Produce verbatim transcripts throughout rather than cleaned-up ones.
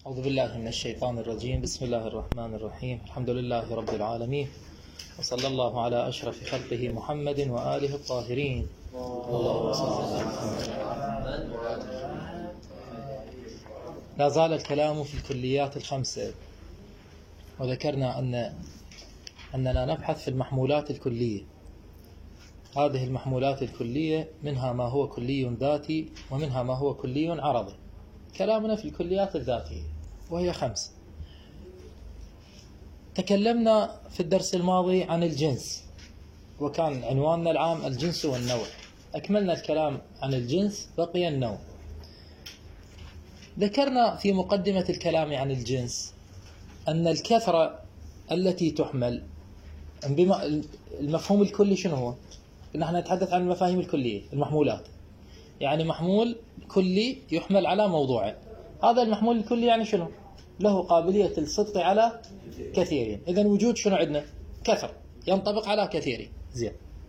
أعوذ بالله من الشيطان الرجيم. بسم الله الرحمن الرحيم. الحمد لله رب العالمين، وصلى الله على أشرف خلقه محمد وآله الطاهرين. اللهم صل على محمد. لا زال الكلام في الكليات الخمسة، وذكرنا أن أننا نبحث في المحمولات الكلية. هذه المحمولات الكلية منها ما هو كلي ذاتي ومنها ما هو كلي عرضي. كلامنا في الكليات الذاتية وهي خمس. تكلمنا في الدرس الماضي عن الجنس، وكان عنواننا العام الجنس والنوع. أكملنا الكلام عن الجنس، بقي النوع. ذكرنا في مقدمة الكلام عن الجنس أن الكثرة التي تحمل بما المفهوم الكلي شنو هو؟ نحن نتحدث عن المفاهيم الكلية، المحمولات. يعني محمول كلي يحمل على موضوع. هذا المحمول الكلي يعني شنو؟ له قابلية الصدق على كثيرين. إذن وجود شنو عندنا؟ كثر ينطبق على كثيرين. زين.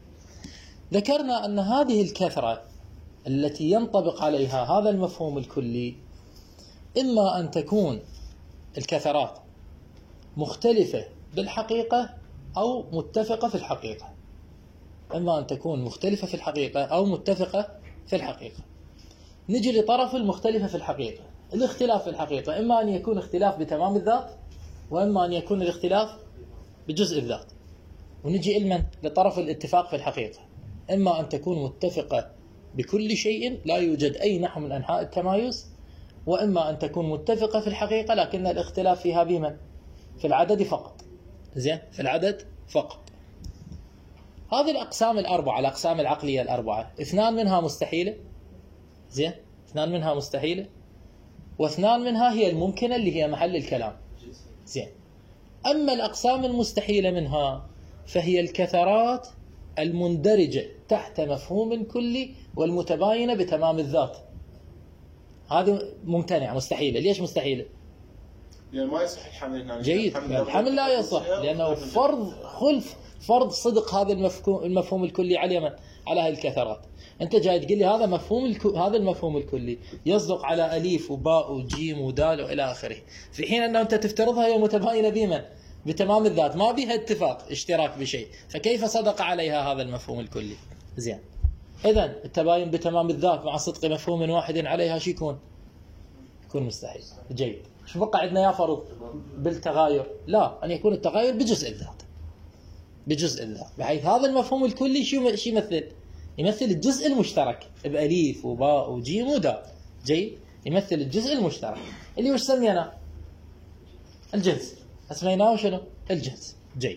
ذكرنا أن هذه الكثرة التي ينطبق عليها هذا المفهوم الكلي إما أن تكون الكثرات مختلفة بالحقيقة أو متفقة في الحقيقة. إما أن تكون مختلفة في الحقيقة أو متفقة في الحقيقة. نجي لطرف المختلفة في الحقيقة. الاختلاف في الحقيقة إما أن يكون اختلاف بتمام الذات، وإما أن يكون الاختلاف بجزء الذات. ونجي إلمن لطرف الاتفاق في الحقيقة. إما أن تكون متفقة بكل شيء لا يوجد أي نحو من أنحاء التمايز، وإما أن تكون متفقة في الحقيقة لكن الاختلاف فيها بمن؟ في العدد فقط. زين، في العدد فقط. هذه الأقسام الأربعة، الأقسام العقلية الأربعة، اثنان منها مستحيلة. زين، اثنان منها مستحيلة، واثنان منها هي الممكنة اللي هي محل الكلام. زين. أما الأقسام المستحيلة منها فهي الكثرات المندرجة تحت مفهوم كلي والمتباينة بتمام الذات. هذه ممتنعة، مستحيلة. ليش مستحيلة؟ لأن ما يصح الحمل هنا. جيد، الحمل لا يصح لأنه فرض خلف فرض صدق هذا المفهوم المفهوم الكلي على من؟ على هذه الكثرات. أنت جاي تقول لي هذا مفهوم الك... هذا المفهوم الكلي يصدق على أليف وباء وجيم ودال وإلى آخره، في حين أن أنت تفترضها هي متباينة بمن؟ بتمام الذات، ما بها اتفاق اشتراك بشيء، فكيف صدق عليها هذا المفهوم الكلي؟ زين. إذن التباين بتمام الذات مع صدق مفهوم واحد عليها شو يكون؟ يكون مستحيل. جيد. شو بقى عندنا يا فرض بالتغاير؟ لا، أن يكون التغاير بجزء الذات، بجزء الذات، بحيث هذا المفهوم الكلي شو شو يمثل؟ يمثل الجزء المشترك بأليف وباء وجيم ودال. جيد. يمثل الجزء المشترك اللي وش سمينا؟ الجنس. اسميناه شنو؟ الجنس. جيد.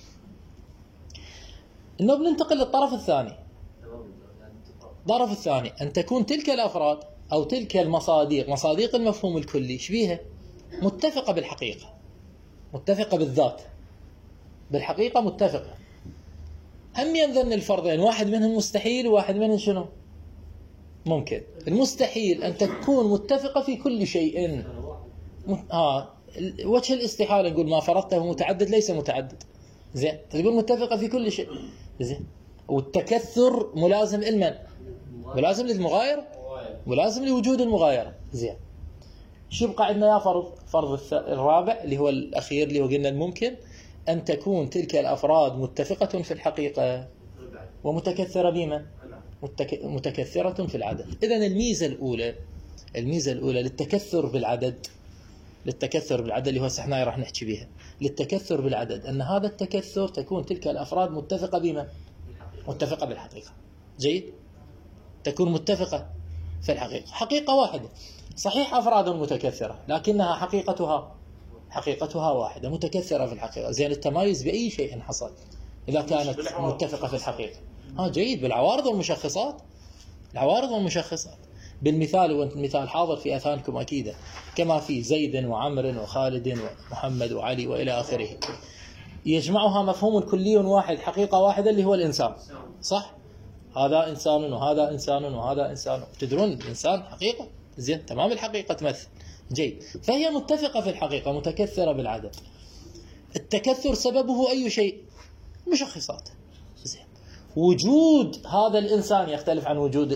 إنه بننتقل للطرف الثاني. الطرف الثاني أن تكون تلك الأفراد أو تلك المصاديق، مصاديق المفهوم الكلي، شبيهة متفقة بالحقيقة، متفقة بالذات، بالحقيقة متفقة. هم ينظن الفرضين، واحد منهم مستحيل وواحد منهم شنو؟ ممكن. المستحيل أن تكون متفقة في كل شيء. ها وجه الاستحالة نقول ما فرضته متعدد ليس متعدد. زين، تقول متفقة في كل شيء. زين. والتكثر ملازم المن؟ ملازم للمغايرة، ملازم لوجود المغايرة. زين. شو يبقى عندنا يا فرض؟ فرض الرابع اللي هو الأخير اللي هو قلنا الممكن أن تكون تلك الأفراد متفقة في الحقيقة ومتكثرة بما؟ متك... متكثرة في العدد. إذن الميزة الأولى، الميزة الأولى للتكثر بالعدد، للتكثر بالعدد اللي هو احنا راح نحكي بها، للتكثر بالعدد أن هذا التكثر تكون تلك الأفراد متفقة بما؟ متفقة بالحقيقة. جيد. تكون متفقة في الحقيقة، حقيقة واحدة. صحيح أفراد متكثرة لكنها حقيقتها حقيقتها واحدة، متكثرة في الحقيقة. زين، التمايز بأي شيء حصل إذا كانت متفقة في الحقيقة. ها جيد. بالعوارض والمشخصات، العوارض والمشخصات. بالمثال، والمثال حاضر في أذهانكم أكيد، كما في زيد وعمر وخالد ومحمد وعلي وإلى آخره، يجمعها مفهوم كلي واحد، حقيقة واحدة اللي هو الإنسان. صح؟ هذا إنسان وهذا إنسان وهذا إنسان. تدرون الإنسان حقيقة. زين، تمام الحقيقة تمثل. جيد. فهي متفقة في الحقيقة، متكثرة بالعدد. التكثر سببه أي شيء؟ مشخصات. زين. وجود هذا الإنسان يختلف عن وجود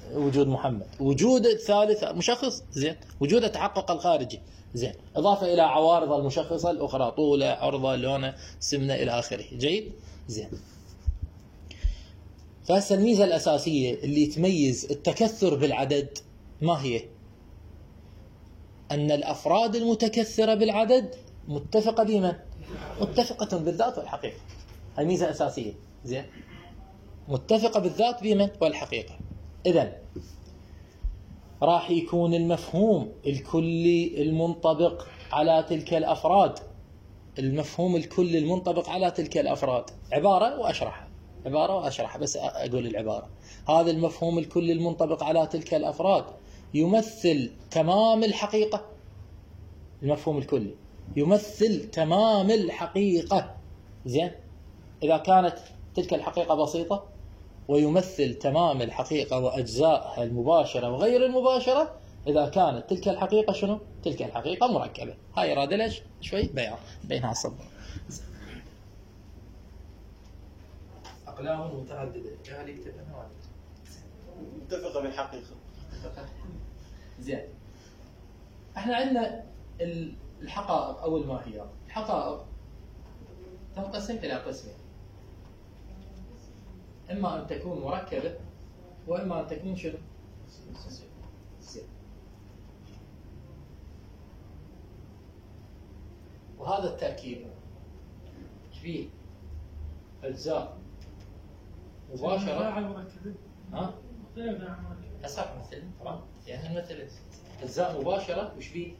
وجود محمد، وجود الثالث مشخص زين، وجود التحقق الخارجي زين، اضافه الى عوارض المشخصه الاخرى طوله، عرضه، لونه، سمنه الى اخره. جيد زين. فهسه الميزه الاساسيه اللي تميز التكثر بالعدد ما هي؟ ان الافراد المتكثره بالعدد متفقه بمن؟ متفقه بالذات والحقيقه. هاي ميزه اساسيه زين، متفقه بالذات بمن؟ والحقيقه. اذا راح يكون المفهوم الكلي المنطبق على تلك الافراد، المفهوم الكلي المنطبق على تلك الافراد عباره واشرحها، عباره واشرحها بس اقول العباره. هذا المفهوم الكلي المنطبق على تلك الافراد يمثل تمام الحقيقه. المفهوم الكلي يمثل تمام الحقيقه زين، اذا كانت تلك الحقيقه بسيطه، ويمثل تمام الحقيقه واجزائها المباشره وغير المباشره اذا كانت تلك الحقيقه شنو؟ تلك الحقيقه مركبه. هاي اراده ليش شوي بيان بينها الصبر. اقلام متعدده جاهل يكتب انا متفقه بالحقيقه. زين. احنا عندنا الحقائق او الماهيات. الحقائق تنقسم الى قسمين، اما ان تكون مركبه واما ان تكون شنو؟ زين. وهذا التركيب فيه اجزاء مباشره. ها؟ أصح مثل تمام، يعني مثل أجزاء مباشرة وش بيه؟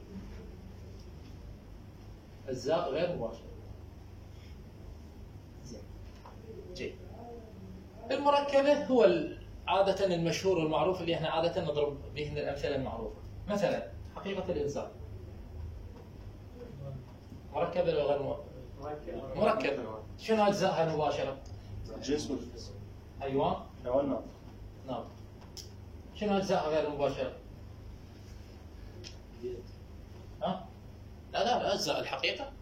أجزاء غير مباشرة. زين. جيد. المركبة هو عادة المشهور والمعروف اللي احنا عادة نضرب به الأمثلة المعروفة. مثلا حقيقة الإنسان مركبة ولا غير مركبة؟ مركبة. شنو أجزائها المباشرة؟ جسم، حيوان، حيوان ناطق. ناطق. شنو أجزاء غير مباشرة؟ ها؟ لا لا لا، أجزاء الحقيقة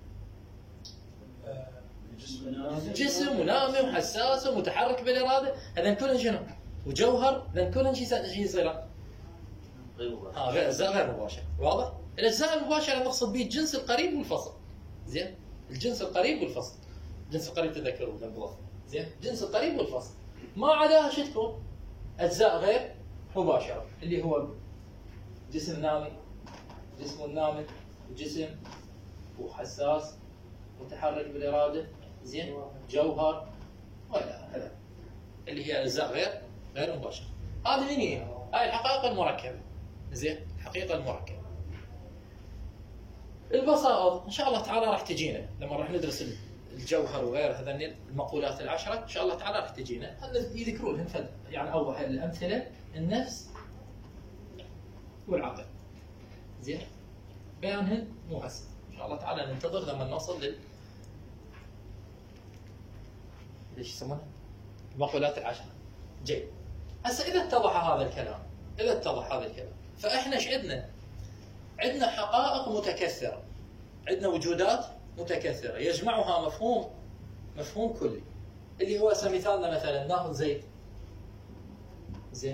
جسم ونامي وحساس ومتحرك بالإرادة، هذا كلهم شنو؟ وجوهر، هذا كلهم شيء شيء يصير غير مباشر. ها غير أجزاء غير مباشرة، واضح؟ الأجزاء المباشرة نقصد به الجنس القريب والفصل. زين؟ الجنس القريب والفصل. الجنس القريب تذكروا بالضبط. زين؟ الجنس القريب والفصل. ما عداها شو تكون؟ أجزاء غير مباشرة، اللي هو جسم نامي، جسم نامي، وجسم وحساس متحرك بالإرادة، زين، جوهر ولا هذا اللي هي أجزاء غير غير مباشرة. هذه من هي؟ هاي الحقائق المركبة. زين، الحقيقة المركبة. البساطة إن شاء الله تعالى راح تجينا لما راح ندرس الجوهر وغير هذا المقولات العشرة، إن شاء الله تعالى راح تجينا يذكرون فد يعني أول الأمثلة النفس والعقل. زين، بيانهن مو هسه، إن شاء الله تعالى ننتظر لما نوصل لل ليش يسمونها؟ المقولات العشرة. جيد. هسه إذا اتضح هذا الكلام، إذا اتضح هذا الكلام، فإحنا إيش عندنا؟ عندنا حقائق متكثرة، عندنا وجودات متكثرة يجمعها مفهوم مفهوم كلي، اللي هو مثالنا مثلا ناخذ زيد، زين،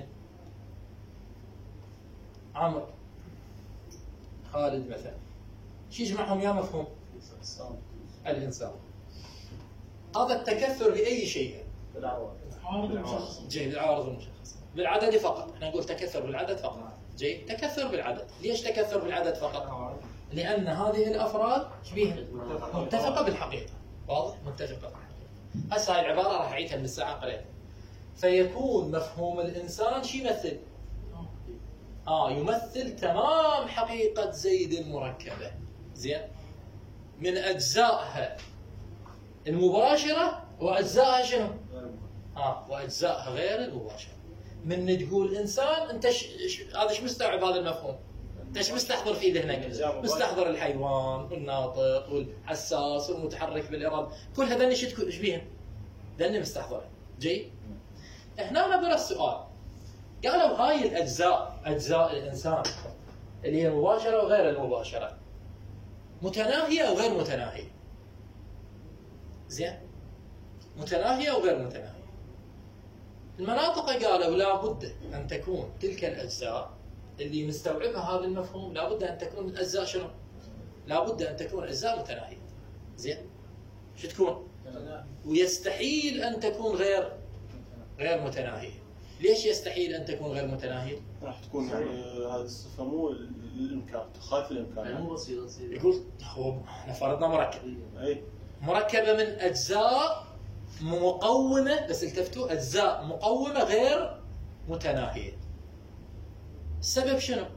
عمرو، خالد مثلا، شو يجمعهم يا مفهوم؟ الإنسان. هذا التكثر بأي شيء؟ بالعوارض المشخصة. جيد، بالعوارض المشخصة. بالعدد فقط، احنا نقول تكثر بالعدد فقط. جيد، تكثر بالعدد. ليش تكثر بالعدد فقط؟ لأن هذه الأفراد شبيهة متفقة بالحقيقة. واضح؟ متفقة بالحقيقة. هسه هاي العبارة راح أعيدها من الساعة قليلا. فيكون مفهوم الإنسان شو يمثل؟ آه يمثل تمام حقيقة زيد المركبة. زين؟ من أجزائها المباشرة وأجزائها شنو؟ آه وأجزائها غير المباشرة. من تقول إنسان أنت ش... ش... هذا ايش مستوعب هذا المفهوم؟ أنت ايش مستحضر فيه ذهنك؟ مستحضر الحيوان والناطق والحساس والمتحرك بالإرادة، كل هذول ايش ايش بيهم؟ ذني مستحضره. جيد؟ هنا نبرة السؤال. قالوا هاي الأجزاء، أجزاء الإنسان اللي هي المباشرة وغير المباشرة، متناهية أو غير متناهية؟ زين؟ متناهية أو غير متناهية؟ المناطق قالوا لا بد أن تكون تلك الأجزاء اللي مستوعبها هذا المفهوم، لا بد أن تكون الأجزاء شنو؟ لا بد أن تكون أجزاء متناهية. زين؟ شو تكون؟ ويستحيل أن تكون غير غير متناهية. ليش يستحيل أن تكون غير متناهية؟ راح تكون يعني هذه الصفة مو الإمكان، تخالف الإمكان. يعني مو بسيطة تصير. يقول هو احنا فرضنا مركب. أي. مركبة من أجزاء مقومة، بس التفتوا أجزاء مقومة غير متناهية. السبب شنو؟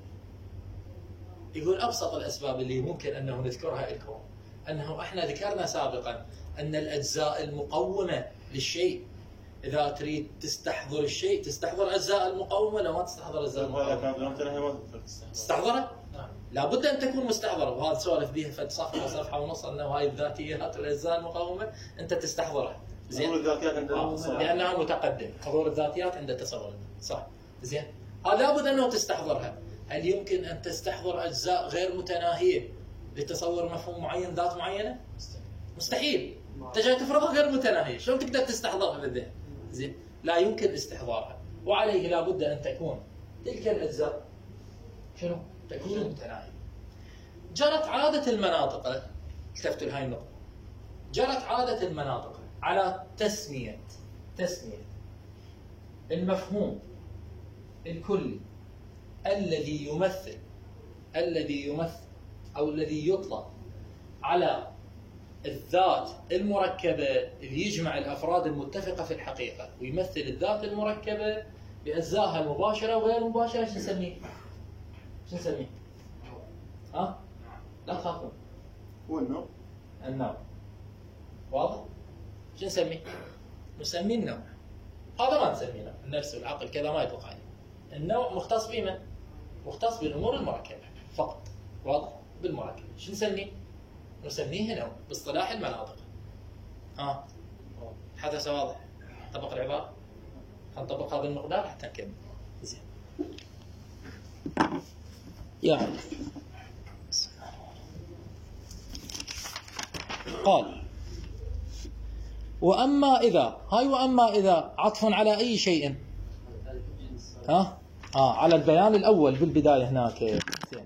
يقول أبسط الأسباب اللي ممكن أنه نذكرها لكم أنه احنا ذكرنا سابقا أن الأجزاء المقومة للشيء إذا تريد تستحضر الشيء تستحضر أجزاء المقومة، لو ما تستحضر أجزاء هذا المقومة كان بدون تنهي ما تقدر تستحضر. تستحضرها؟ لابد أن تكون مستحضرة، وهذا سولف بها فد صفحة صفحة ونص أنه هاي الذاتيات والأجزاء المقومة أنت تستحضرها. زين؟ حضور الذاتيات عند التصور. لأنها متقدم، حضور الذاتيات عند التصور. صح. زين؟ هذا لابد أنه تستحضرها. هل يمكن أن تستحضر أجزاء غير متناهية لتصور مفهوم معين ذات معينة؟ مستحيل. أنت جاي تفرضها غير متناهية، شلون تقدر تستحضرها بالذهن؟ زين؟ لا يمكن استحضارها، وعليه لابد أن تكون تلك الأجزاء شنو؟ تكون متناهية. جرت عادة المناطق، التفتوا لهاي النقطة. جرت عادة المناطق على تسمية تسمية المفهوم الكلي الذي يمثل الذي يمثل أو الذي يطلق على الذات المركبة اللي يجمع الأفراد المتفقة في الحقيقة ويمثل الذات المركبة بأجزائها المباشرة وغير المباشرة، شو نسميه؟ شو نسميه؟ ها؟ لا تخافون. هو النوع. النوع. واضح؟ شو نسميه؟ نسميه النوع. هذا ما نسميه نوع، النفس والعقل كذا ما يطلق عليه. النوع مختص بمن؟ مختص بالأمور المركبة فقط. واضح؟ بالمركبة. شو نسميه؟ نسميه نوع باصطلاح المناطق. ها؟ حدث واضح؟ طبق العبارة؟ هنطبقها بالمقدار حتى نكمل. زين. يعني قال وأما إذا، هاي وأما إذا عطف على أي شيء؟ ها؟ آه على البيان الأول بالبداية هناك. زين.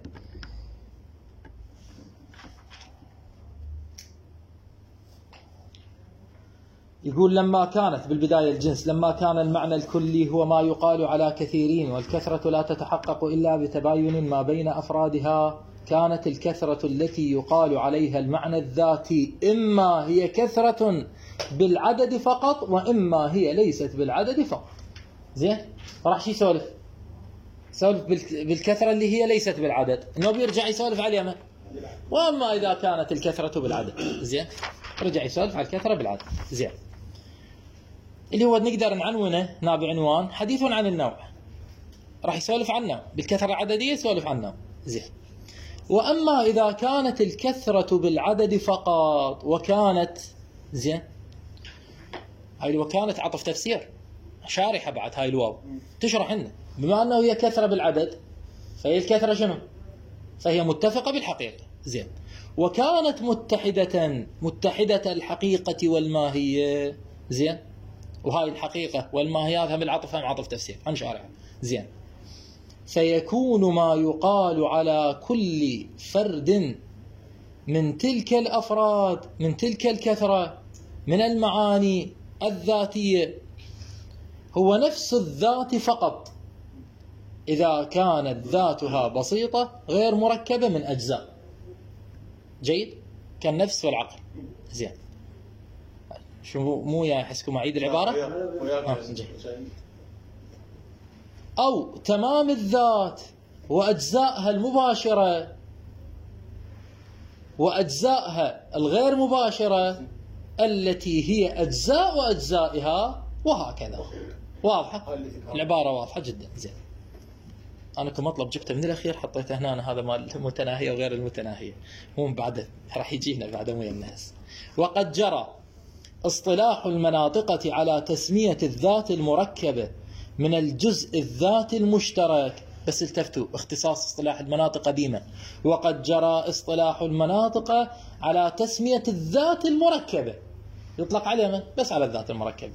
يقول لما كانت بالبداية الجنس، لما كان المعنى الكلي هو ما يقال على كثيرين والكثرة لا تتحقق إلا بتباين ما بين أفرادها، كانت الكثرة التي يقال عليها المعنى الذاتي إما هي كثرة بالعدد فقط وإما هي ليست بالعدد فقط. زين؟ راح شي يسولف؟ يسولف بالكثرة اللي هي ليست بالعدد، إنه بيرجع يسولف على اليمن. وأما إذا كانت الكثرة بالعدد، زين؟ رجع يسولف على الكثرة بالعدد. زين. اللي هو نقدر نعنونه هنا بعنوان حديث عن النوع. راح يسولف عنه بالكثرة العددية، يسولف عنه. زين. وأما إذا كانت الكثرة بالعدد فقط وكانت، زين، هاي وكانت عطف تفسير شارحة بعد هاي الواو تشرح لنا، بما أنه هي كثرة بالعدد فهي الكثرة شنو؟ فهي متفقة بالحقيقة. زين. وكانت متحدة متحدة الحقيقة والماهية. زين. وهاي الحقيقة والماهية هذا بالعطف هم عطف تفسير عن شارحة. زين. فيكون ما يقال على كل فرد من تلك الأفراد من تلك الكثرة من المعاني الذاتية هو نفس الذات فقط إذا كانت ذاتها بسيطة غير مركبة من أجزاء. جيد؟ كالنفس والعقل. زين. شو مو يا حسكم أعيد العبارة؟ آه. أو تمام الذات وأجزائها المباشرة وأجزائها الغير مباشرة التي هي أجزاء وأجزائها وهكذا. واضحة؟ العبارة واضحة جدا. زين. أنا كمطلب جبته من الأخير حطيته هنا، هذا مال المتناهية وغير المتناهية، مو بعد راح يجينا بعد مو الناس. وقد جرى اصطلاح المناطقة على تسمية الذات المركبة من الجزء الذاتي المشترك. بس التفتوا اختصاص اصطلاح المناطق قديما. وقد جرى اصطلاح المناطق على تسمية الذات المركبة، يطلق عليها من؟ بس على الذات المركبة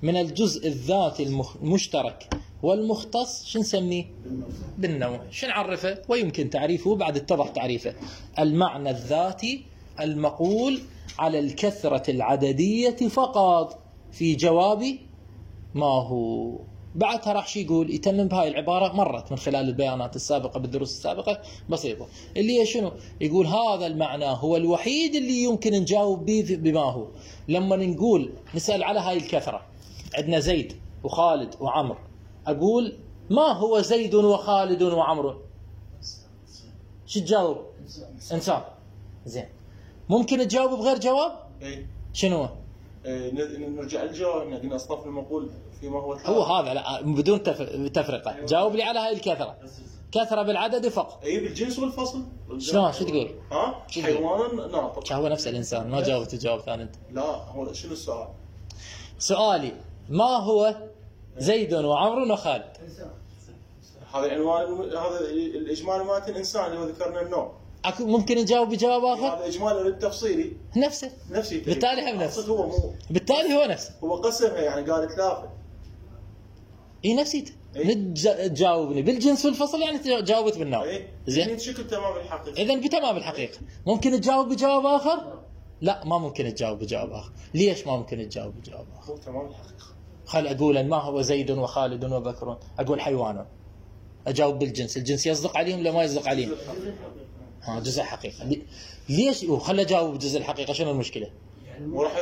من الجزء الذاتي المشترك والمختص شو نسميه؟ بالنوع. شو نعرفه؟ ويمكن تعريفه بعد اتضح تعريفه. المعنى الذاتي المقول على الكثرة العددية فقط في جواب ما هو. بعدها راح شي يقول يتمم بهاي العبارة، مرت من خلال البيانات السابقة بالدروس السابقة بسيطة، اللي هي شنو؟ يقول هذا المعنى هو الوحيد اللي يمكن نجاوب به بما هو. لما نقول نسأل على هاي الكثرة، عندنا زيد وخالد وعمر، أقول ما هو زيد وخالد وعمر؟ شو تجاوب؟ إنسان. زين، ممكن تجاوب بغير جواب؟ اي شنو؟ إيه نرجع للجواب، قلنا اصناف المقول فيما هو الحال. هو هذا لا بدون تفرقة. جاوب لي على هاي الكثرة، كثرة بالعدد فقط. اي بالجنس والفصل. شلون؟ شو تقول؟ ها؟ حيوان ناطق. هو نفس الإنسان، ما جاوبت جواب ثاني أنت. لا، هو شنو السؤال؟ سؤالي ما هو زيد وعمر وخالد؟ هذا العنوان، هذا الاجمالي مالت الانسان اللي هو ذكرنا النوع. أكو ممكن نجاوب بجواب آخر؟ هذا اجمالي التفصيلي نفسه. نفسي. بالتالي هم نفسه. هو مو بالتالي هو نفسه. هو قسمها يعني قال ثلاثة. اي نفسيته. إيه؟ تجاوبني بالجنس والفصل يعني جاوبت بالنوع. إيه؟ زين. يعني شكل تمام الحقيقة. إذا بتمام الحقيقة. ممكن تجاوب بجواب آخر؟ لا، ما ممكن تجاوب بجواب آخر. ليش ما ممكن تجاوب بجواب آخر؟ هو تمام الحقيقة. خل أقول ما هو زيد وخالد وبكر، أقول حيوان. أجاوب بالجنس، الجنس يصدق عليهم ولا ما يصدق عليهم؟ ها جزء حقيقة. ليش وخل أجاوب بجزء الحقيقة؟ شنو المشكلة؟ وراح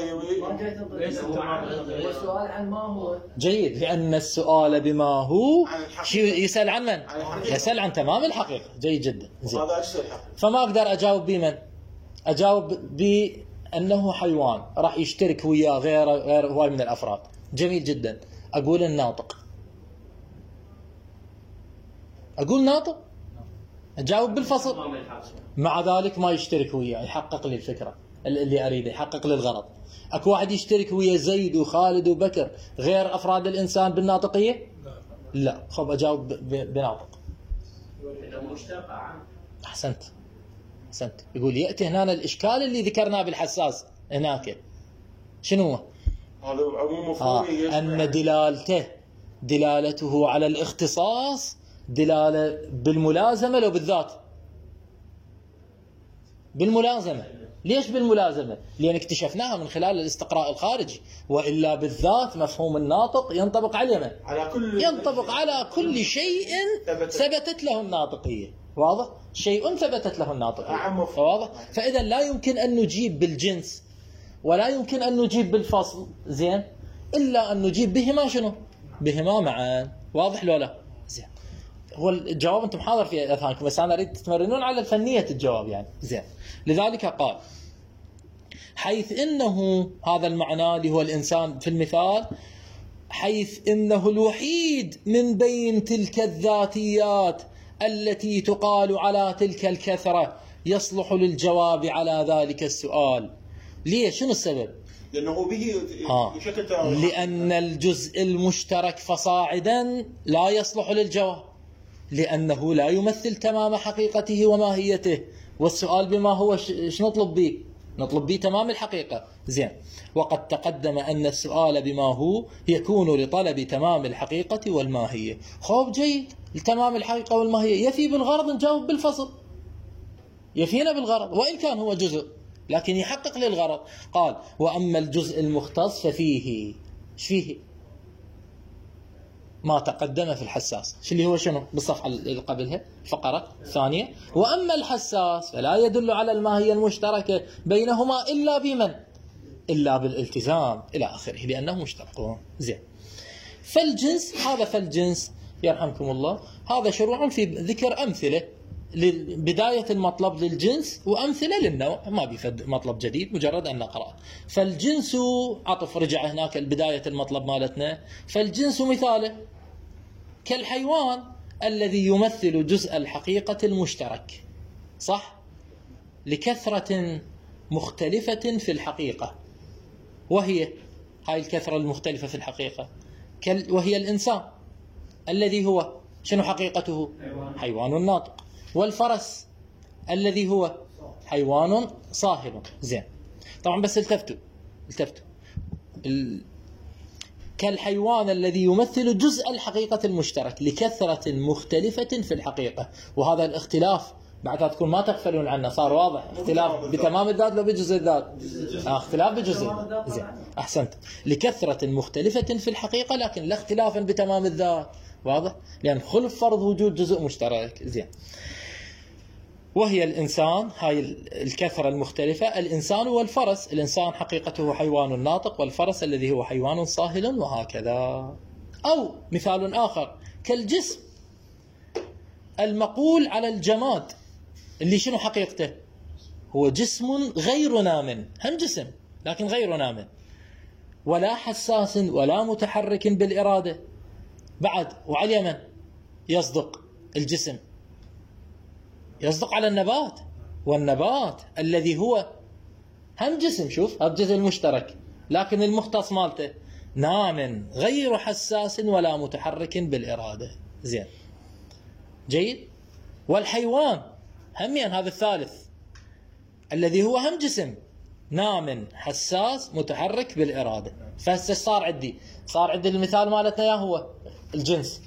السؤال عن ما هو جيد، لأن السؤال بما هو شو يسأل عن من؟ عن يسأل عن تمام الحقيقة. جيد جدا. زين. هذا أجزاء الحقيقة. فما أقدر أجاوب بمن؟ أجاوب بأنه حيوان راح يشترك وياه غير غير هواي من الأفراد. جميل جدا. أقول الناطق. أقول ناطق. أجاوب بالفصل. مع ذلك ما يشترك وياه، يحقق لي الفكرة اللي أريده، يحقق لي الغرض. أكو واحد يشترك ويا زيد وخالد وبكر غير أفراد الإنسان بالناطقية؟ لا. خب أجاوب بناطق. أحسنت أحسنت. يقول يأتي هنا الإشكال اللي ذكرناه بالحساس هناك. شنو هو؟ هذا عموم آه. مفهومي. أن دلالته دلالته على الاختصاص دلالة بالملازمة لو بالذات؟ بالملازمة. ليش بالملازمة؟ لأن اكتشفناها من خلال الاستقراء الخارجي، وإلا بالذات مفهوم الناطق ينطبق على من؟ على كل ينطبق على كل شيء ثبتت له الناطقية. واضح؟ شيء ثبتت له الناطقية. واضح؟ فإذا لا يمكن أن نجيب بالجنس ولا يمكن أن نجيب بالفصل، زين، إلا أن نجيب بهما شنو؟ بهما معا. واضح لو لا؟ زين. هو الجواب أنتم حاضر في أذهانكم، بس أنا أريد تتمرنون على فنية الجواب يعني. زين. لذلك قال حيث إنه هذا المعنى اللي هو الإنسان في المثال، حيث إنه الوحيد من بين تلك الذاتيات التي تقال على تلك الكثرة يصلح للجواب على ذلك السؤال. ليش؟ شنو السبب؟ لأنه به آه. بشكل تمام. لأن الجزء المشترك فصاعدا لا يصلح للجواب، لأنه لا يمثل تمام حقيقته وماهيته. والسؤال بما هو ايش نطلب به؟ نطلب به تمام الحقيقة. زين. وقد تقدم أن السؤال بما هو يكون لطلب تمام الحقيقة والماهية. خوب جيد. لتمام الحقيقة والماهية يفي بالغرض نجاوب بالفصل، يفينا بالغرض وإن كان هو جزء، لكن يحقق للغرض. قال وأما الجزء المختص ففيه ايش فيه؟ ما تقدم في الحساس. شو اللي هو شنو؟ بالصفحة اللي قبلها الفقرة الثانية. وأما الحساس فلا يدل على الماهية المشتركة بينهما إلا بمن؟ إلا بالالتزام إلى آخره، لأنه مشتركون. زين. فالجنس هذا فالجنس يرحمكم الله هذا شروع في ذكر أمثلة لبداية المطلب للجنس وأمثلة للنوع، ما بيفد مطلب جديد مجرد أن نقرأ. فالجنس عطف رجع هناك البداية المطلب مالتنا. فالجنس مثاله كالحيوان الذي يمثل جزء الحقيقة المشترك، صح؟ لكثرة مختلفة في الحقيقة، وهي هاي الكثرة المختلفة في الحقيقة وهي الإنسان الذي هو شنو حقيقته؟ حيوان ناطق. والفرس الذي هو حيوان صاهر. زين. طبعا بس التفتوا التفتوا كالحيوان الذي يمثل جزء الحقيقة المشترك لكثرة مختلفة في الحقيقة. وهذا الاختلاف بعدها تكون ما تغفلون عنه، صار واضح. اختلاف بتمام الذات لو بجزء الذات؟ آه اختلاف بجزء. زين احسنت. لكثرة مختلفة في الحقيقة لكن لا اختلافا بتمام الذات. واضح؟ لأن خلف فرض وجود جزء مشترك. زين. وهي الإنسان، هاي الكثرة المختلفة، الإنسان والفرس. الإنسان حقيقته حيوان ناطق، والفرس الذي هو حيوان صاهل، وهكذا. أو مثال آخر كالجسم المقول على الجماد اللي شنو حقيقته؟ هو جسم غير نام، هم جسم لكن غير نام، ولا حساس ولا متحرك بالإرادة. بعد وعلى اليمن يصدق الجسم، يصدق على النبات، والنبات الذي هو هم جسم، شوف هذا الجزء المشترك لكن المختص مالته نام غير حساس ولا متحرك بالإرادة. زين جيد. والحيوان همين هذا الثالث الذي هو هم جسم نام حساس متحرك بالإرادة. فهسه صار عندي صار عندي المثال مالتنا يا هو الجنس.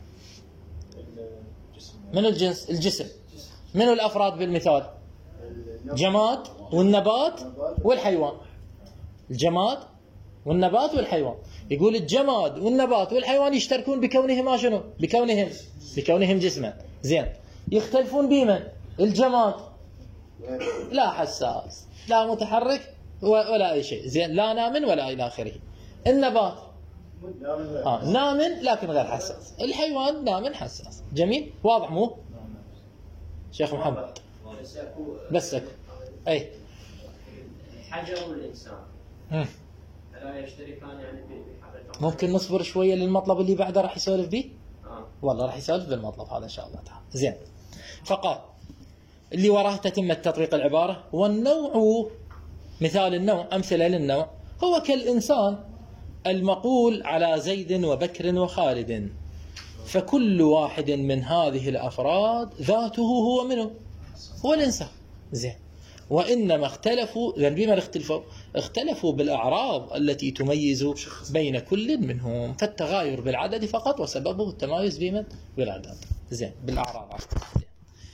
من الجنس؟ الجسم. منو الأفراد بالمثال؟ جماد والنبات والحيوان. الجماد والنبات والحيوان. يقول الجماد والنبات والحيوان يشتركون بكونهما شنو؟ بكونهم بكونهم جسما. زين. يختلفون بمن؟ الجماد لا حساس لا متحرك ولا أي شيء. زين. لا نام ولا إلى آخره. النبات آه نام لكن غير حساس. الحيوان نام حساس. جميل. واضح مو شيخ محمد؟ بس اكو اي الحجر والإنسان لا يشتركان يعني بحقيقة. ممكن نصبر شوية للمطلب اللي بعده راح يسولف به؟ آه. والله راح يسولف بالمطلب هذا إن شاء الله تعالى. زين. فقال اللي وراه تتمة تطبيق العبارة. والنوع، مثال النوع، أمثلة للنوع، هو كالإنسان المقول على زيد وبكر وخالد، فكل واحد من هذه الأفراد ذاته هو منه، هو الإنسان. زين. وإنما اختلفوا، لأن بما اختلفوا اختلفوا بالأعراض التي تميز بين كل منهم، فالتغاير بالعدد فقط وسببه التمايز بمن؟ بالعدد. زين. بالأعراض. زين.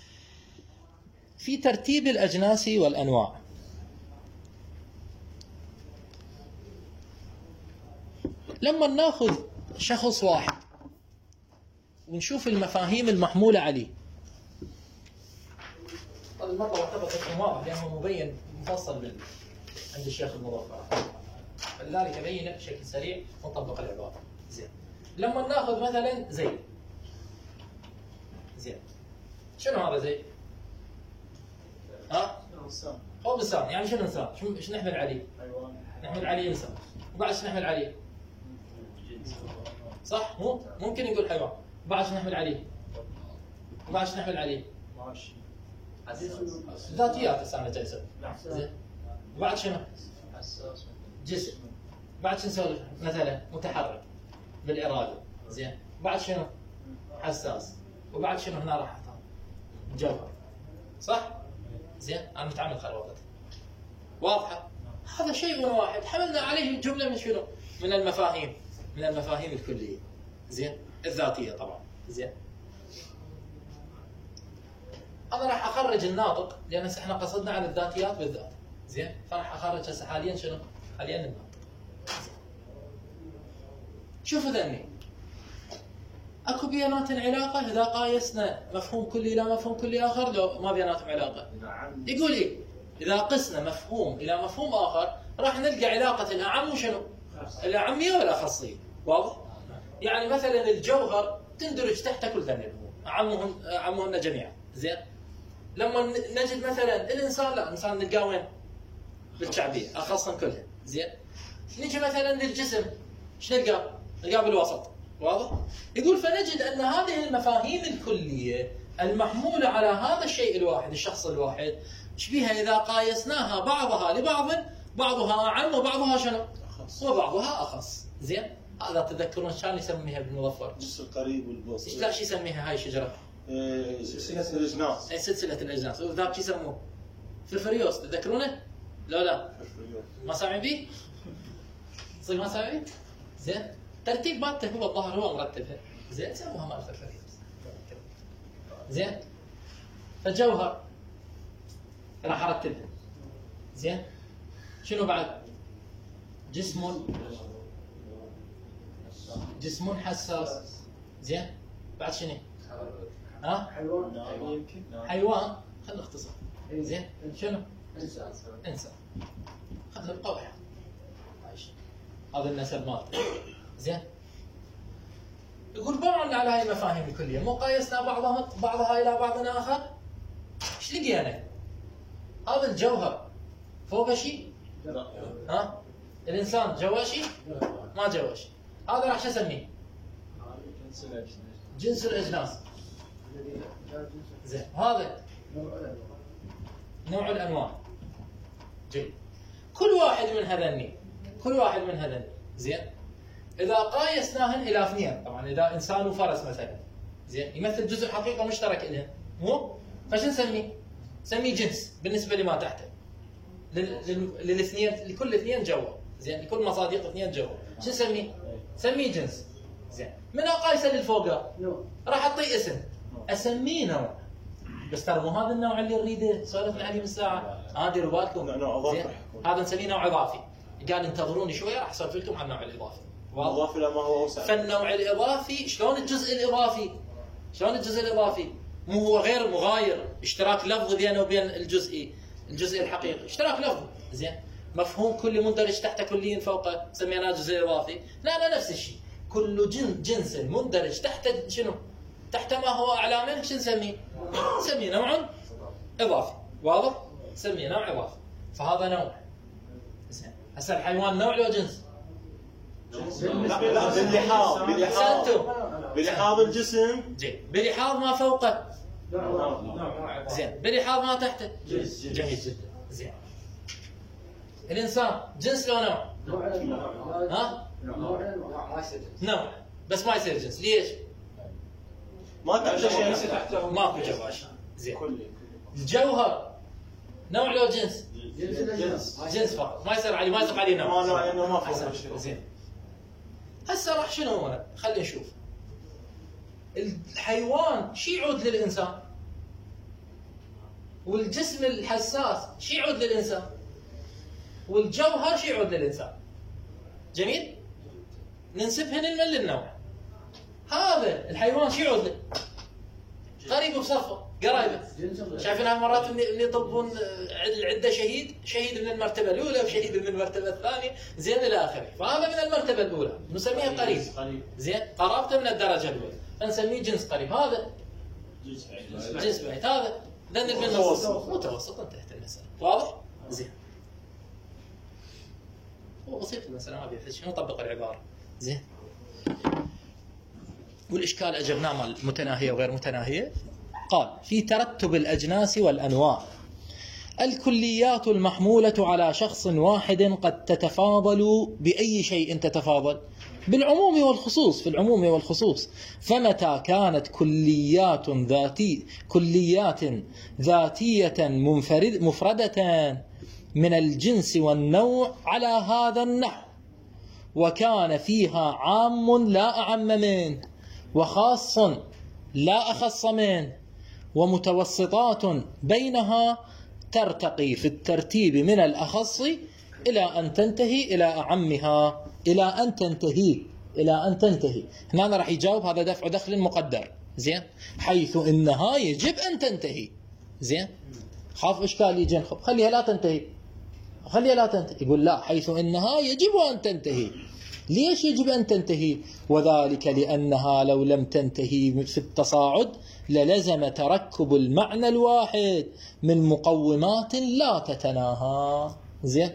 في ترتيب الأجناس والأنواع. لما ناخذ شخص واحد ونشوف المفاهيم المحمولة عليه، هذا المطلب اعتبر لكم واضح لأنه مبين مفصل بال... عند الشيخ المظفر، فلذلك أبينه بشكل سريع ونطبق العبارة. زين. لما ناخذ مثلا زيد. زين. شنو هذا زيد؟ ها؟ انسان. هو انسان، يعني شنو انسان؟ شو شو نحمل عليه؟ حيوان. نحمل عليه انسان، وبعد شو نحمل عليه؟ صح؟ مو ممكن يقول حيوان، وبعد شو نحمل عليه؟ وبعد شو نحمل عليه؟ ماشي. ذاتيات هسه انا جالس. زين. وبعد شنو؟ حساس. جسم. بعد شو نسولف؟ مثلا متحرك بالاراده. زين. بعد شنو؟ حساس. وبعد شنو هنا راح احطها؟ جوهر. صح؟ زين. انا متعمد خربطتها. واضحه؟ هذا شيء واحد حملنا عليه جمله من شنو؟ من المفاهيم، من المفاهيم الكليه. زين. الذاتيه طبعا. زين. انا راح اخرج الناطق لان هسه احنا قصدنا على الذاتيات بالذات. زين. فراح اخرج هسه حاليا شنو؟ حاليا الناطق. شوفوا ذني اكو بيناتهم علاقه اذا قايسنا مفهوم كلي الى مفهوم كلي اخر، لو ما بيناتهم علاقه. نعم. يقول ايه؟ اذا قسنا مفهوم الى مفهوم اخر راح نلقى علاقه الاعم وشنو؟ الاعميه والاخصيه. واضح؟ يعني مثلا الجوهر تندرج تحت كل ذنب، اعمهن اعمهن جميعا. زين. لما نجد مثلا الانسان، لا الانسان نلقاه وين؟ بالشعبيه، اخصهم كلهم. زين. نجي مثلا للجسم، ايش نلقاه؟ نلقاه بالوسط. واضح؟ يقول فنجد ان هذه المفاهيم الكليه المحموله على هذا الشيء الواحد، الشخص الواحد، شبيها اذا قايسناها بعضها لبعض، بعضها اعم وبعضها شنو؟ أخص. وبعضها اخص. زين؟ هذا تذكرون شلون يسميها ابن مظفر؟ جسر القريب والبسط. ايش لا شو يسميها هاي الشجره؟ إيه سلسلة الأجناس. اي سلسله الاجناس، وذاك شو يسموه؟ فرفريوس، تذكرونه؟ لا لا ما سامعين به؟ صدق ما سامعين؟ زين؟ ترتيب مالته هو الظاهر هو مرتبها زين سموها مالته الفريق زين. فالجوهر راح ارتبها زين. شنو بعد؟ جسم جسم حساس زين. بعد شنو؟ ها؟ حيوان حيوان. خلينا نختصر زين. شنو؟ انسان انسان. خلينا نبقى واحد هذا النسب مالته زين. يقول بناء على هاي المفاهيم الكليه مو قايسنا بعضها بعضها الى بعض اخر. ايش لقينا؟ هذا الجوهر فوق شيء؟ ها؟ الانسان جوا شيء؟ ما جوا شيء. هذا راح شو اسميه؟ جنس الاجناس زين. هذا نوع الانواع. جيد. كل واحد من هذني كل واحد من هذني زين. اذا قايسناهن الى اثنين، طبعا اذا انسان وفرس مثلا زين يمثل جزء حقيقه مشترك لهم مو؟ فشو نسميه؟ نسميه جنس بالنسبه لما تحته للاثنين لكل اثنين جوا زين. لكل مصادق اثنين جوا شو نسميه؟ نسميه جنس زين. من قايسه للفوق راح اعطيه اسم اسميه نوع. بس ترى مو هذا النوع اللي نريده سولفنا عليه من ساعه. ها ديروا بالكم زين. هذا نسميه نوع اضافي. قال انتظروني شويه راح اسولف لكم عن النوع الاضافي. اضافي لما هو اوسع. فالنوع الاضافي شلون الجزء الاضافي؟ شلون الجزء الاضافي؟ مو هو غير مغاير، اشتراك لفظي بينه وبين الجزئي، الجزء الحقيقي، اشتراك لفظي، زين؟ مفهوم كل مندرج تحت كلي فوقه سميناه جزء اضافي، لا لا نفس الشيء، كل جن جنس مندرج تحت شنو؟ تحت ما هو اعلى منه شو نسميه؟ نسميه نوع اضافي، واضح؟ نسميه نوع اضافي، فهذا نوع. زين، هسه الحيوان نوع لو جنس؟ لا باللحاظ باللحاظ بلحاظ الجسم زين، بلحاظ ما فوقه زين، بلحاظ ما تحته جيد جدا زين. الانسان جنس لو نوع؟ ها؟ نوع بس ما يصير جنس، ليش؟ ما تحته شيء، ماكو جوا شيء زين. الجوهر نوع لو جنس؟ جنس جنس فقط، ما يصير عليه ما يصير عليه نوع. ما نوع انه ما فوق شيء. زين، هسه راح شنو هنا؟ خلينا نشوف. الحيوان شي يعود للانسان؟ والجسم الحساس شي يعود للانسان؟ والجوهر شي يعود للانسان؟ جميل؟ ننسبهن لمن؟ للنوع. هذا الحيوان شي يعود له؟ قريب بصفه، قرايبه. شايفين هالمرات اللي يطبون العده شهيد، شهيد من المرتبه الاولى وشهيد من المرتبه الثانيه، زين الى اخره، فهذا من المرتبه الاولى، نسميه قريب. زين، قرابته من الدرجه الاولى، فنسميه جنس قريب. هذا جنس بعيد، هذا ذن بالنص متوسط، انتهت المساله، واضح؟ زين. هو بسيط المساله، ما بيحتاج شنو نطبق العباره. زين. والاشكال اجبناه مال متناهيه وغير متناهيه. قال: في ترتب الأجناس والأنواع الكليات المحمولة على شخص واحد قد تتفاضل بأي شيء تتفاضل؟ بالعموم والخصوص، في العموم والخصوص. فمتى كانت كليات ذاتي كليات ذاتية منفرد مفردة من الجنس والنوع على هذا النحو، وكان فيها عام لا أعم منه، وخاص لا أخص منه، ومتوسطات بينها، ترتقي في الترتيب من الأخص إلى أن تنتهي إلى أعمها، إلى أن تنتهي إلى أن تنتهي. هنا راح يجاوب هذا دفع دخل مقدر، زين، حيث إنها يجب أن تنتهي. زين، خاف إشكال يجي نخب، خليها لا تنتهي، خليها لا تنتهي. يقول لا، حيث إنها يجب أن تنتهي. ليش يجب أن تنتهي؟ وذلك لأنها لو لم تنتهي في التصاعد للزم تركب المعنى الواحد من مقومات لا تتناهى. زين،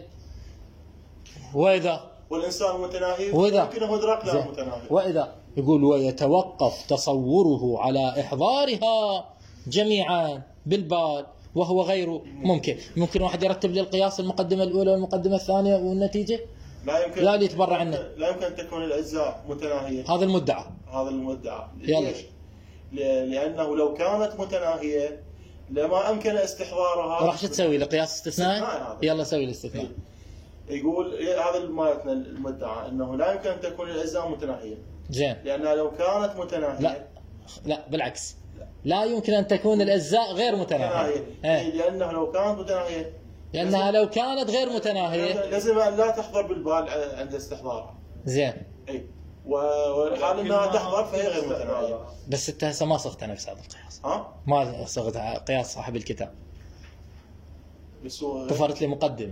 وإذا والإنسان متناهي وإذا يمكنه إدراك لا متناهي. وإذا يقول ويتوقف تصوره على إحضارها جميعا بالبال، وهو غير ممكن. ممكن واحد يرتب لي القياس المقدمة الأولى والمقدمة الثانية والنتيجة لا يمكن، لا يتبرع عنه، لا يمكن أن تكون الأجزاء متناهية. هذا المدعى، هذا المدعى. ليش؟ لأنه لو كانت متناهية لما أمكن استحضارها. راح شو تسوي؟ لقياس استثنائي؟ يلا سوي الاستثناء. يقول هذا مالتنا المدعى انه لا يمكن ان تكون الاجزاء متناهيه. زين. لانها لو كانت متناهيه لا لا بالعكس، لا يمكن ان تكون الاجزاء غير متناهيه. إيه. لانه لو كانت متناهيه لانها لو كانت غير متناهيه لازم ان لا تحضر بالبال عند استحضارها. زين. اي والحال انها تحضر فهي غير متناهيه. بس انت هسه ما صغت نفس هذا القياس. ها؟ ما صغت قياس صاحب الكتاب. بس هو طفرت لي مقدمه.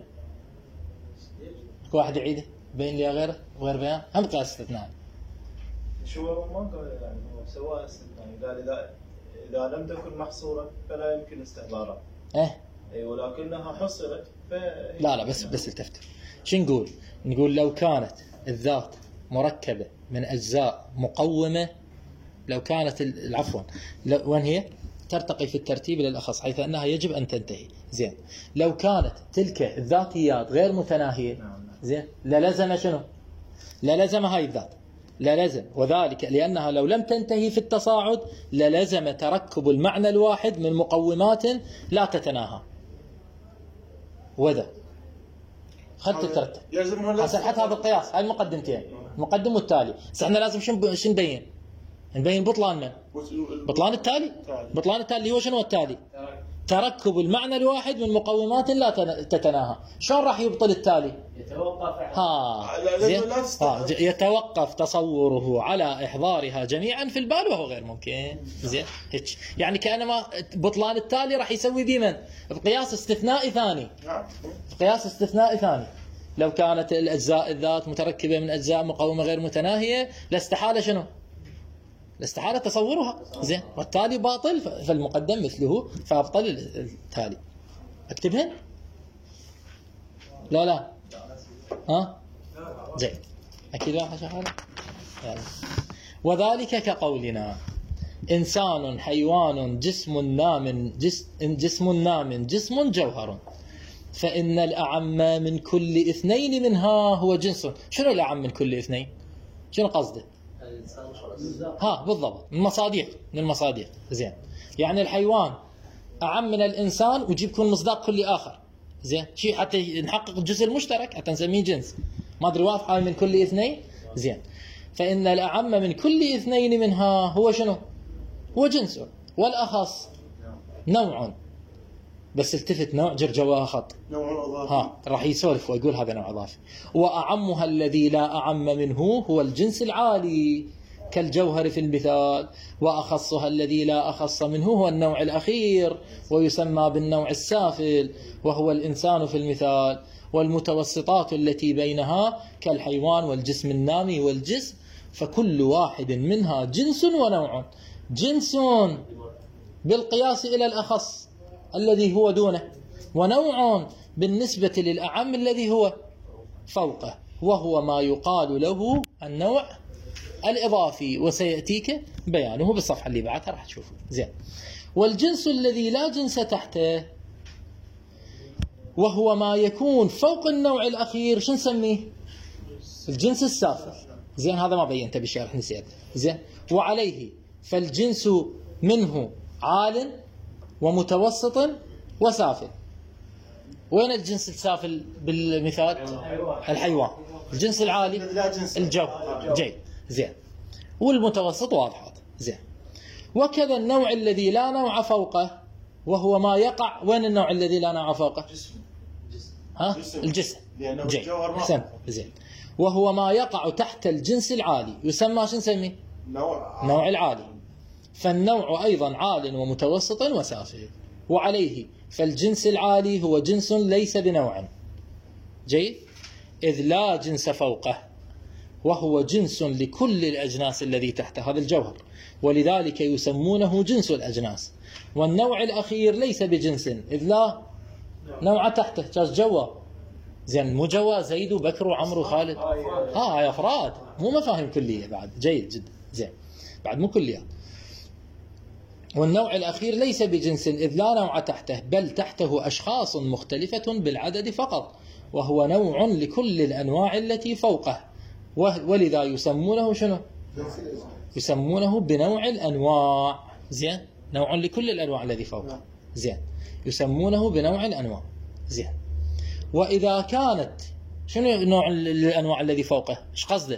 واحد يعيده بين لي غيره غير بيان هم قياس استثناء. شو هو ما قال يعني هو سواء استثنائي قال اذا اذا لم تكن محصوره فلا يمكن استحضارها. ايه اي ولكنها حصلت ف لا لا بس بس التفتر. شو نقول؟ نقول لو كانت الذات مركبه من اجزاء مقومه، لو كانت عفوا وين هي؟ ترتقي في الترتيب الى الاخص حيث انها يجب ان تنتهي. زين. لو كانت تلك الذاتيات غير متناهيه زين للزم شنو؟ للزم هاي الذات، للزم وذلك لانها لو لم تنتهي في التصاعد للزم تركب المعنى الواحد من مقومات لا تتناهى. وذا خلت الترتب. هسه حتى هذا القياس هاي المقدمتين، المقدم والتالي. بس احنا لازم شنو شو نبين؟ نبين بطلان من؟ بطلان التالي. بطلان التالي هو شنو التالي؟ تركب المعنى الواحد من مقومات لا تتناهى. شلون راح يبطل التالي؟ يتوقف ها زين. ها يتوقف تصوره على احضارها جميعا في البال وهو غير ممكن. زين هيك يعني كانما بطلان التالي راح يسوي بمن؟ بقياس استثنائي ثاني. قياس استثنائي ثاني. لو كانت الاجزاء الذات متركبه من اجزاء مقومه غير متناهيه لاستحال شنو؟ لاستحال تصورها. زين. والتالي باطل فالمقدم مثله فابطل التالي. اكتبهن؟ لا لا ها زين اكيد واحد شغال. وذلك كقولنا انسان حيوان جسم نام جسم, جسم نام جسم جوهر فان الاعم من كل اثنين منها هو جنس. شنو الاعم من كل اثنين؟ شنو قصده؟ ها بالضبط من المصادق من المصادق. زين. يعني الحيوان اعم من الانسان ويجيب كل مصداق كلي اخر. زين. شيء حتى نحقق الجزء المشترك حتى نسميه جنس. ما ادري واضح هاي من كل اثنين. زين. فان الاعم من كل اثنين منها هو شنو؟ هو جنس. والاخص نوع. بس التفت نوع جرجواها خط. نوع اضافي. ها راح يسولف ويقول هذا نوع اضافي. واعمها الذي لا اعم منه هو الجنس العالي كالجوهر في المثال، واخصها الذي لا اخص منه هو النوع الاخير ويسمى بالنوع السافل وهو الانسان في المثال، والمتوسطات التي بينها كالحيوان والجسم النامي والجسم، فكل واحد منها جنس ونوع. جنس بالقياس الى الاخص الذي هو دونه، ونوع بالنسبة للأعم الذي هو فوقه، وهو ما يقال له النوع الإضافي وسيأتيك بيانه بالصفحة اللي بعدها راح تشوفه. زين. والجنس الذي لا جنس تحته وهو ما يكون فوق النوع الأخير شو نسميه؟ الجنس السافل. زين. هذا ما بينته بالشرح نسيت. زين. وعليه فالجنس منه عال ومتوسط وسافل. وين الجنس السافل بالمثال؟ الحيوان. الجنس العالي الجو. جيد. زين. والمتوسط واضحات. زين. وكذا النوع الذي لا نوع فوقه وهو ما يقع. وين النوع الذي لا نوع فوقه؟ ها؟ الجسم. جيد. احسنت. زين. وهو ما يقع تحت الجنس العالي يسمى شو نسميه؟ نوع نوع العالي. فالنوع أيضا عال ومتوسط وسافل. وعليه فالجنس العالي هو جنس ليس بنوع. جيد. إذ لا جنس فوقه وهو جنس لكل الأجناس الذي تحته هذا الجوهر، ولذلك يسمونه جنس الأجناس. والنوع الأخير ليس بجنس إذ لا نوع تحته. جاز جوا. زين. مو جوا زيد وبكر وعمر وخالد. ها هاي أفراد مو مفاهيم كلية بعد. جيد جدا. زين. بعد مو كليات. والنوع الأخير ليس بجنس إذ لا نوع تحته بل تحته أشخاص مختلفة بالعدد فقط، وهو نوع لكل الأنواع التي فوقه، ولذا يسمونه شنو؟ يسمونه بنوع الأنواع. زين. نوع لكل الأنواع الذي فوقه. زين. يسمونه بنوع الأنواع. زين. وإذا كانت شنو نوع الأنواع الذي فوقه؟ إيش قصده؟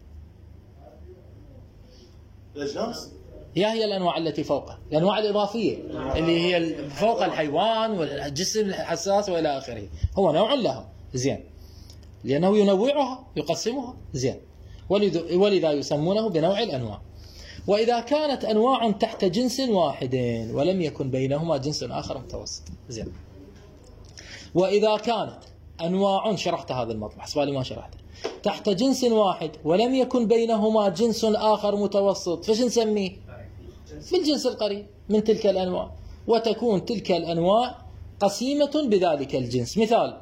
الأجناس يا هي الأنواع التي فوقه، الأنواع الإضافية اللي هي فوق الحيوان والجسم الحساس وإلى آخره، هو نوع لها زين، لأنه ينوعها يقسمها زين، ولذا يسمونه بنوع الأنواع. وإذا كانت أنواع تحت جنس واحد ولم يكن بينهما جنس آخر متوسط زين. وإذا كانت أنواع، شرحت هذا المطلب حسبالي ما شرحته، تحت جنس واحد ولم يكن بينهما جنس آخر متوسط، فش نسميه؟ بالجنس القريب من تلك الأنواع، وتكون تلك الأنواع قسيمة بذلك الجنس. مثال: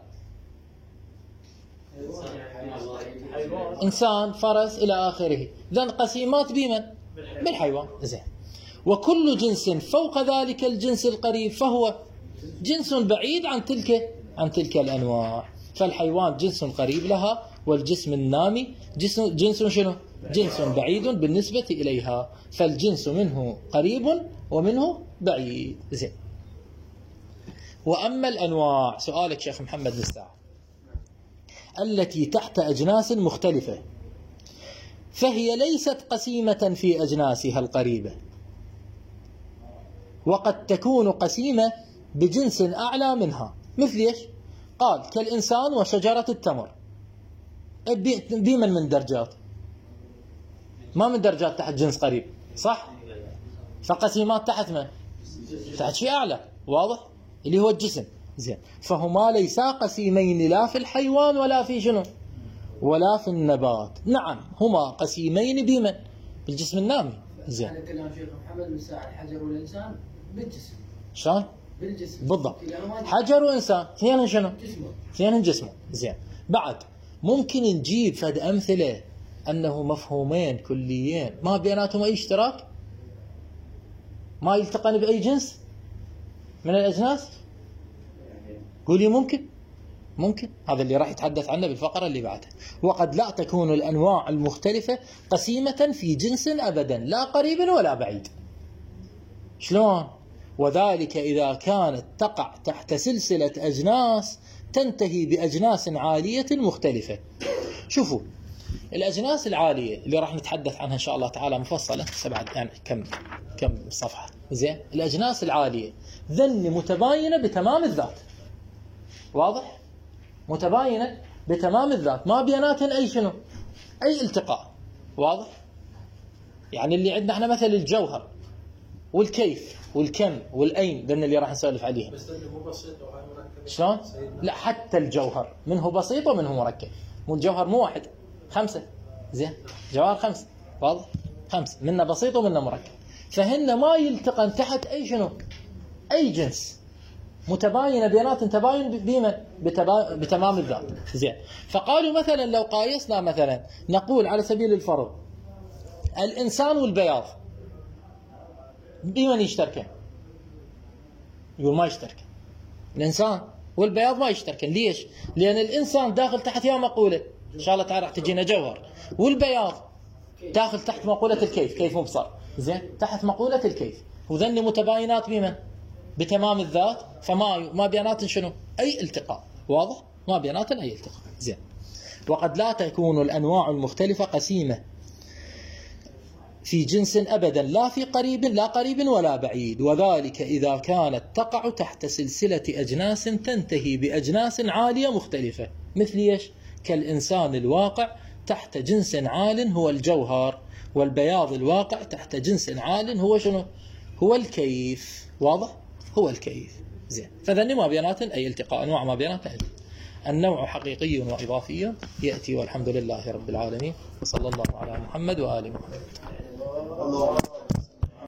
إنسان، فرس إلى آخره، ذن قسيمات بمن؟ بالحيوان زين. وكل جنس فوق ذلك الجنس القريب فهو جنس بعيد عن تلك عن تلك الأنواع. فالحيوان جنس قريب لها، والجسم النامي جنس جنس شنو؟ جنس بعيد بالنسبة إليها، فالجنس منه قريب ومنه بعيد زين. وأما الأنواع، سؤالك شيخ محمد مستعان، التي تحت أجناس مختلفة فهي ليست قسيمة في أجناسها القريبة، وقد تكون قسيمة بجنس أعلى منها. مثل إيش؟ قال: كالإنسان وشجرة التمر. بمن من درجات؟ ما من درجات تحت جنس قريب، صح؟ فقسيمات تحت من؟ تحت شيء أعلى، واضح؟ اللي هو الجسم زين. فهما ليسا قسيمين لا في الحيوان ولا في شنو؟ ولا في النبات. نعم هما قسيمين بمن؟ بالجسم النامي زين. يعني كلام شيخ محمد من ساعة الحجر والإنسان بالجسم. شلون؟ بالجسم بالضبط. حجر وإنسان اثنين شنو؟ جسمه. اثنين جسمه زين. بعد ممكن نجيب فد أمثلة أنه مفهومين كليين ما بيناتهم أي اشتراك، ما يلتقن بأي جنس من الأجناس. قولي ممكن؟ ممكن. هذا اللي راح يتحدث عنه بالفقرة اللي بعدها. وقد لا تكون الأنواع المختلفة قسيمة في جنس أبدا، لا قريب ولا بعيد. شلون؟ وذلك إذا كانت تقع تحت سلسلة أجناس تنتهي بأجناس عالية مختلفة. شوفوا الأجناس العالية اللي راح نتحدث عنها إن شاء الله تعالى مفصلة سبعة يعني كم كم صفحة زين. الأجناس العالية ذن متباينة بتمام الذات، واضح؟ متباينة بتمام الذات، ما بيناتهن أي شنو؟ أي التقاء، واضح؟ يعني اللي عندنا احنا مثل الجوهر والكيف والكم والأين، ذن اللي راح نسولف عليهم. بس مو بسيط وهاي مركب. شلون؟ لا حتى الجوهر منه بسيط ومنه مركب، مو الجوهر مو واحد، خمسة زين. جوهر خمسة، واضح؟ خمسة، منه بسيط ومنه مركب، فهن ما يلتقن تحت أي شنو؟ أي جنس، متباينة بينات تباين بمن؟ بتمام الذات زين. فقالوا مثلا لو قايسنا مثلا نقول على سبيل الفرض الإنسان والبياض بمن يشتركن؟ يقول ما يشتركن. الإنسان والبياض ما يشتركن. ليش؟ لأن الإنسان داخل تحت يا مقولة إن شاء الله تعالى راح تجينا جوهر، والبياض داخل تحت مقولة الكيف، كيف مبصر زين، تحت مقولة الكيف، وذن متباينات بمن؟ بتمام الذات، فما ما بينات شنو؟ أي التقاء، واضح؟ ما بينات أي التقاء زين. وقد لا تكون الأنواع المختلفة قسيمة في جنس أبدا، لا في قريب لا قريب ولا بعيد، وذلك إذا كانت تقع تحت سلسلة أجناس تنتهي بأجناس عالية مختلفة. مثل إيش؟ كالإنسان الواقع تحت جنس عال هو الجوهر، والبياض الواقع تحت جنس عال هو شنو؟ هو الكيف، واضح؟ هو الكيف زين. فذن ما بيناتن أي التقاء، أنواع ما بيناتن. النوع حقيقي وإضافي يأتي، والحمد لله رب العالمين، وصلى الله على محمد وآل محمد.